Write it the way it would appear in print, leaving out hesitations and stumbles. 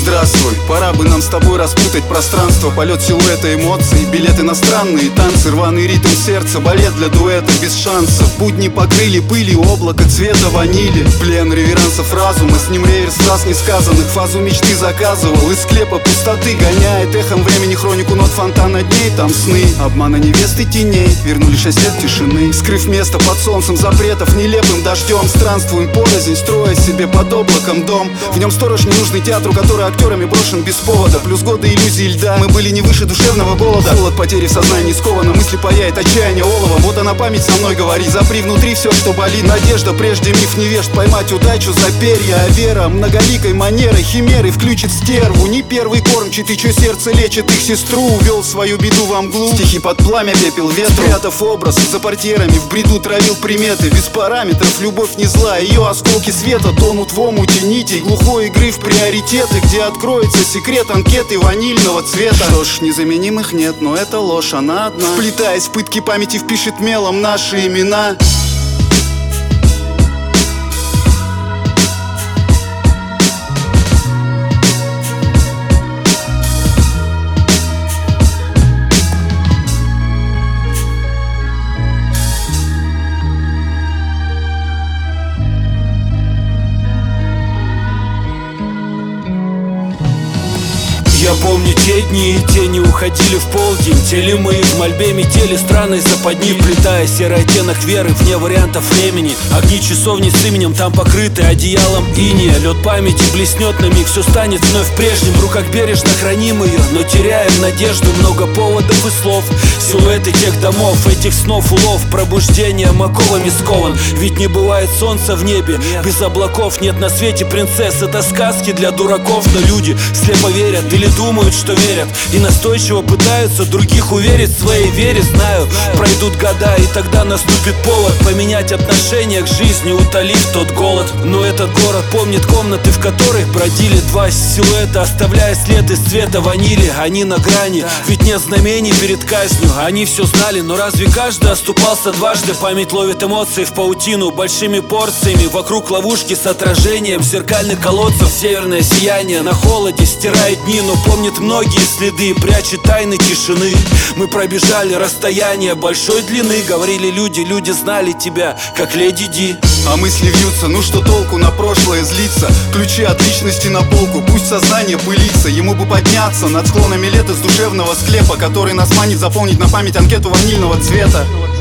Здравствуй, пора бы нам с тобой распутать пространство. Полет силуэта, эмоций, билет иностранные, танцы, рваный ритм сердца, балет для дуэта без шансов. Будни покрыли пылью облако цвета ванили. Плен реверансов разума, с ним реверс фраз несказанных. Фазу мечты заказывал, из склепа пустоты гоняет эхом времени хронику нот фонтана дней. Там сны, обмана невесты теней, вернули 6 лет тишины. Скрыв место под солнцем запретов, нелепым дождем. Странствуем порознь, строя себе под облаком дом. В нем сторож ненужный театру, который актерами брошен без повода. Плюс годы иллюзий льда, мы были не выше душевного голода. Холод потери в сознании сковано, мысли паяет отчаяние оловом. Вот она память со мной говорит, запри внутри все, что болит. Надежда прежде миф невежд, поймать удачу за перья. А вера многоликой манерой химеры включит стерву. Не первый кормчий, ты чё сердце лечит их сестру. Увел свою беду во мглу, стихи под пламя, пепел ветру. Спрятав образ за портьерами, в бреду травил приметы. Без параметров любовь не зла, ее осколки света тонут в омуте нитей глухой игры в приоритеты, где откроется секрет анкеты ванильного цвета. Что ж, незаменимых нет, но это ложь, она одна. Вплетаясь в пытки памяти, впишет мелом наши имена. Я помню те дни, тени уходили в полдень. Теле мы в мольбе метели странной западни, вплетая серый оттенок веры вне вариантов времени. Огни часовни с именем там покрыты одеялом иния. Лед памяти блеснет на миг, все станет вновь прежним. В руках бережно храним ее, но теряем надежду. Много поводов и слов, силуэты тех домов, этих снов улов. Пробуждение оковами скован, ведь не бывает солнца в небе без облаков. Нет на свете принцесс, это сказки для дураков. Но люди слепо верят или думают, что верят, и настойчиво пытаются других уверить в своей вере. Знаю, пройдут года, и тогда наступит повод поменять отношение к жизни, утолив тот голод. Но этот город помнит комнаты, в которых бродили два силуэта, оставляя след из цвета ванили. Они на грани, ведь нет знамений перед казнью. Они все знали, но разве каждый оступался дважды? Память ловит эмоции в паутину большими порциями. Вокруг ловушки с отражением зеркальных колодцев. Северное сияние на холоде стирает дни, но помнит многие следы, прячет тайны тишины. Мы пробежали расстояние большой длины. Говорили люди, люди знали тебя, как леди Ди. А мысли вьются, ну что толку на прошлое злиться? Ключи от личности на полку, пусть сознание пылится. Ему бы подняться над склонами лета с душевного склепа, который нас манит заполнить на память анкету ванильного цвета.